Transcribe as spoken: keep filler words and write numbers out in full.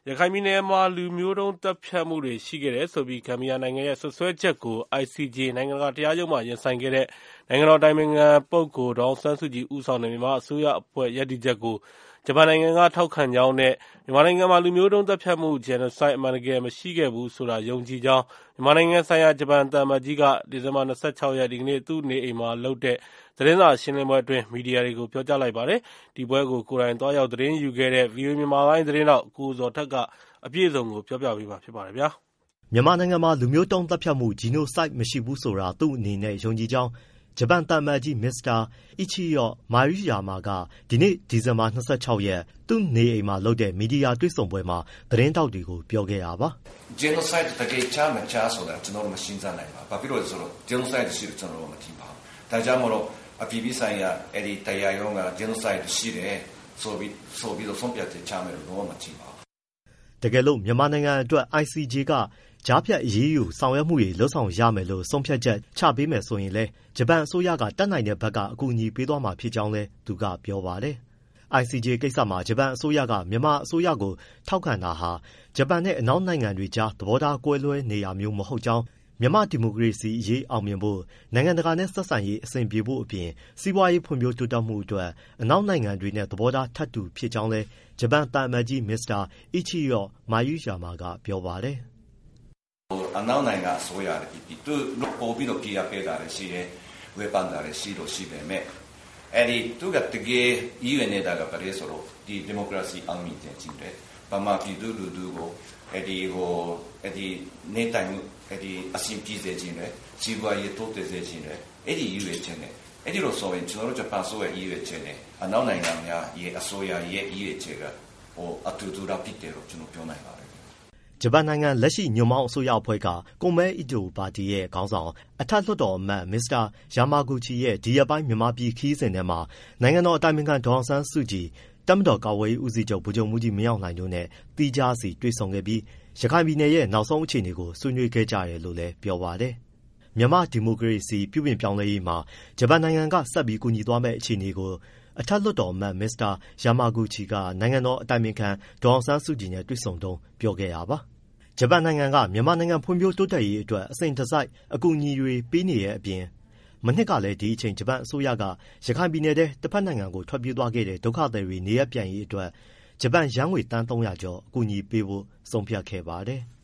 ရခိုင်ပြည်နယ်မှာလူမျိုးတုံးသတ်ဖြတ်မှုတွေရှိခဲ့တယ်ဆိုပြီးဂမ်ဘီယာနိုင်ငံရဲ့စွပ်စွဲချက်ကို I C J နိုင်ငံတကာတရားရုံးမှာရင်ဆိုင်ခဲ့တဲ့နိုင်ငံတော်အတိုင်ပင်ခံပုဂ္ဂိုလ်ဒေါ်အောင်ဆန်းစုကြည်ဦးဆောင်တဲ့မြန်မာအစိုးရအဖွဲ့ရပ်တည်ချက်ကိုဂျပန်နိုင်ငံကထောက်ခံကြောင်းနဲ့မြန်မာနိုင်ငံမှာလူမျိုးတုံးသတ်ဖြတ်မှု genocide အမှန်တကယ်မရှိခဲ့ဘူးဆိုတာယုံကြည်ကြောင်းမြန်မာနိုင်ငံဆိုင်ရာဂျပန်သံအမတ်ကြီးကဒီဇင်ဘာ၂၆ရက်ဒီကနေ့သူ့နေအိမ်မှာလုပ်တဲ့သတင်းစာရှင်းလင်းပွဲအတွင်းမီဒီယာတွေကိုပြောကြားလိုက်ပါတယ်။ဒီပွဲကိုကိုယ်တိုင်သွားရောက်သတင်းယူခဲ့တဲ့ ဗွီအိုအေ မြန်မာပိုင်းသတင်းထောက်ကိုဇော်ထက်ကအပြည့်အစုံကိုပြောပြပေးမှာဖြစ်ပါတယ်ဗျာ။မြန်မာနိုင်ငံမှာလူမျိုးတုံးသတ်ဖြတ်မှု genocide မရှိဘူးဆိုတာသူ့အနေနဲ့ယုံကြည်ကြောင်းဂျပန်သံအမတ်ကြီးမစ္စတာအီချီရော့မာရုယာမာကဒီနေ့ဒီဇင်ဘာ၂၆ရက်သူ့နေအိမ်မှာလုပ်တဲ့မီဒီယာတွေ့ဆုံပွဲမှာသတင်းထောက်တွေကိုပြောခဲ့တာပါ။ genocide တကယ်ချာမချာဆိုတာကျွန်တော်တို့မရှင်းစမ်းနိုင်ပါဘူး။ဘာဖြစ်လို့လဲဆိုတော့ genocide ရှိတယ်ကျွန်တော်တို့မသိပါဘူး။ဒါကြောင့်မလို့အပြည်ပြည်ဆိုင်ရာအဲ့ဒီတရားရုံးက genocide ရှိတယ်ဆိုပြီးဆိုပြီးတော့ဆုံးဖြတ်ချက်ချမယ်လို့တော့မသိပါဘူး။တကယ်လို့မြန်မာနိုင်ငံအတွက် I C J ကကြားဖြတ်အရေးယူဆောင်ရွက်မှုတွေလှုပ်ဆောင်ရမယ်လို့ဆုံးဖြတ်ချက်ချပေးမယ်ဆိုရင်လည်းဂျပန်အစိုးရကတတ်နိုင်တဲ့ဘက်ကအကူအညီပေးသွားမှာဖြစ်ကြောင်းလည်းသူကပြောပါတယ်။ I C J ကိစ္စမှာဂျပန်အစိုးရကမြန်မာအစိုးရကိုထောက်ခံတာဟာဂျပန်နဲ့အနောက်နိုင်ငံတွေကြားသဘောထားကွဲလွဲနေတာမျိုးမဟုတ်ကြောင်းမြန်မာဒီမိုကရေစီအရေးအောင်မြင်ဖို့နိုင်ငံတကာနဲ့ဆက်ဆံရေးအဆင်ပြေဖို့အပြင်စီးပွားရေးဖွံ့ဖြိုးတိုးတက်မှုအတွက်အနောက်နိုင်ငံတွေနဲ့သဘောထားထပ်တူဖြစ်ကြောင်းလည်းဂျပန်သံအမတ်ကြီးမစ္စတာအီချီရော့မာယုယာမာကပြောပါတယ်။အနောက်နိုင်ငံအစိုးရတွေသူပို့ပြီးတော့ပြရပေးတာရှိတယ်ဝေဖန်တာရှိလို့ရှိပေမဲ့အဲ့ဒီသူကတကယ်ရည်ရွယ်နေတာကဘာလဲဆိုတော့ဒီဒီမိုကရေစီအောင်မြင်ခြင်းတယ်ဗမာပြည်သူလူထုကိုအဲ့ဒီဟိုအဲ့ဒီနေတိုင်းအဲ့ဒီအစီအပြေစေခြင်းနဲ့စီးပွားရေးတိုးတက်စေခြင်းနဲ့အဲ့ဒီရည်ရွယ်ခြင်းနဲ့အဲ့ဒီလိုဆိုရင်ကျွန်တော်တို့ဂျပန်ဆိုရဲ့ရည်ရွယ်ခြင်းနဲ့အနောက်နိုင်ငံများရဲ့အစိုးရရဲ့ရည်ရွယ်ချက်ကဟိုအတူတူတော့ဖြစ်တယ်လို့ကျွန်တော်ပြောနိုင်ပါတယ်ဂျပန်နိုင်ငံလက်ရှိညွန့်ပေါင်းအစိုးရအဖွဲ့ကကွန်မဲအီတိုပါတီရဲ့ခေါင်းဆောင်အထက်လွှတ်တော်အမတ်မစ္စတာယာမာဂူချီရဲ့ဒီရက်ပိုင်းမြန်မာပြည်ခီးစဉ်ထဲမှာနိုင်ငံတော်အတိုင်ပင်ခံဒေါ်အောင်ဆန်းစုကြည်တပ်မတော်ကာကွယ်ရေးဦးစီးချုပ်ဗိုလ်ချုပ်မှူးကြီးမင်းအောင်လှိုင်တို့နဲ့သီးခြားစီတွေ့ဆုံခဲ့ပြီးရခိုင်ပြည်နယ်ရဲ့နောက်ဆုံးအခြေအနေကိုဆွေးနွေးခဲ့ကြတယ်လို့လည်းပြောပါတယ်။မြန်မာဒီမိုကရေစီပြုပြင်ပြောင်းလဲရေးမှာဂျပန်နိုင်ငံကဆက်ပြီးကူညီသွားမယ့်အခြေအနေကိုအထက်လွှတ်တော်အမတ်မစ္စတာယာမာဂူချီကနိုင်ငံတော်အတိုင်ပင်ခံဒေါ်အောင်ဆန်းစုကြည်နဲ့တွေ့ဆုံတုန်းပြောခဲ့တာပါ။ဂျပန်နိုင်ငံကမြန်မာနိုင်ငံဖွံ့ဖြိုးတိုးတက်ရေးအတွက်အစဉ်တစိုက်အကူအညီတွေပေးနေတဲ့အပြင်မနှစ်ကလည်းဒီအချိန်ဂျပန်အစိုးရကရခိုင်ပြည်နယ်ထဲတစ်ဖက်နိုင်ငံကိုထွက်ပြေးသွားခဲ့တဲ့ဒုက္ခသည်တွေနေရပ်ပြန်ရေးအတွက်ဂျပန်ယန်းငွေတန်သုံးရာကျော်အကူအညီပေးဖို့ဆုံးဖြတ်ခဲ့ပါတယ်။